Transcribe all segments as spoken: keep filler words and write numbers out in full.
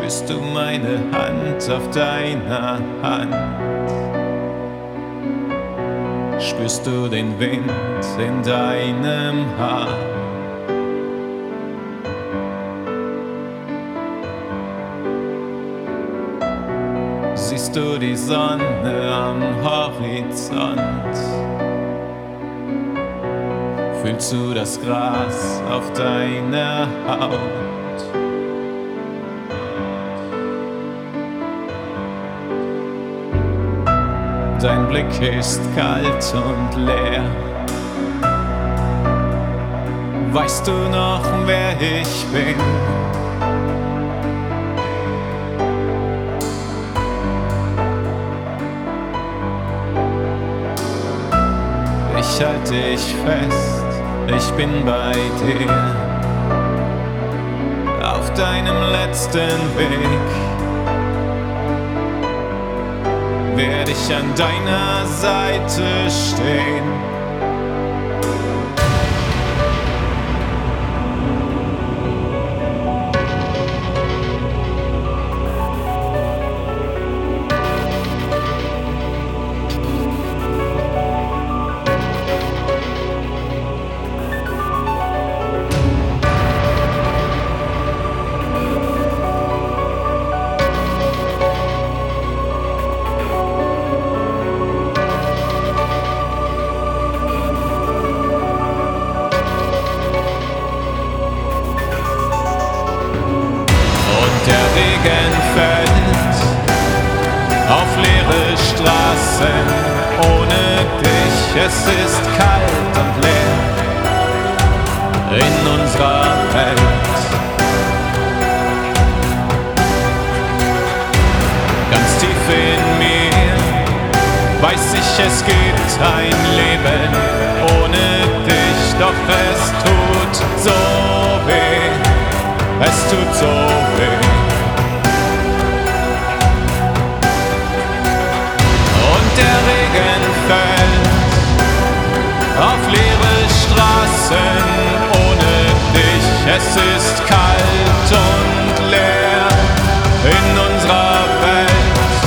Spürst du meine Hand auf deiner Hand? Spürst du den Wind in deinem Haar? Siehst du die Sonne am Horizont? Fühlst du das Gras auf deiner Haut? Dein Blick ist kalt und leer. Weißt du noch, wer ich bin? Ich halte dich fest, ich bin bei dir. Auf deinem letzten Weg werde ich an deiner Seite stehen. Regen fällt auf leere Straßen ohne dich. Es ist kalt und leer in unserer Welt. Ganz tief in mir weiß ich, es gibt ein Leben ohne dich. Doch es tut so weh, es tut so weh. Der Regen fällt auf leere Straßen ohne dich. Es ist kalt und leer in unserer Welt.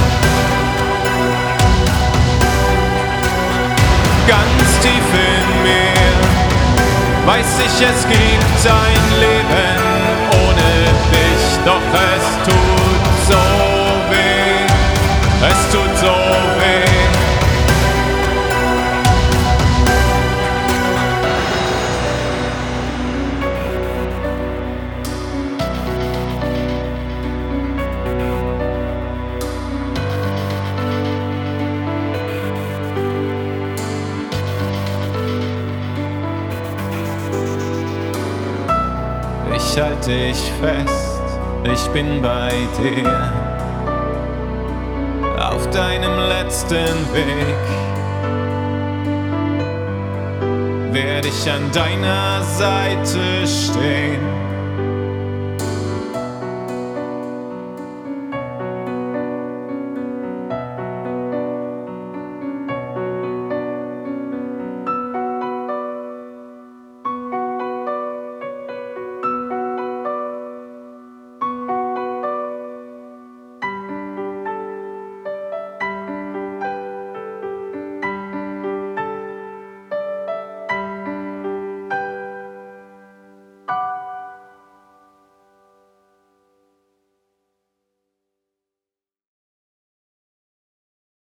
Ganz tief in mir weiß ich, es gibt ein Leben ohne dich. Doch es tut so weh, es tut so weh. Ich halte dich fest, ich bin bei dir. Auf deinem letzten Weg werde ich an deiner Seite stehen.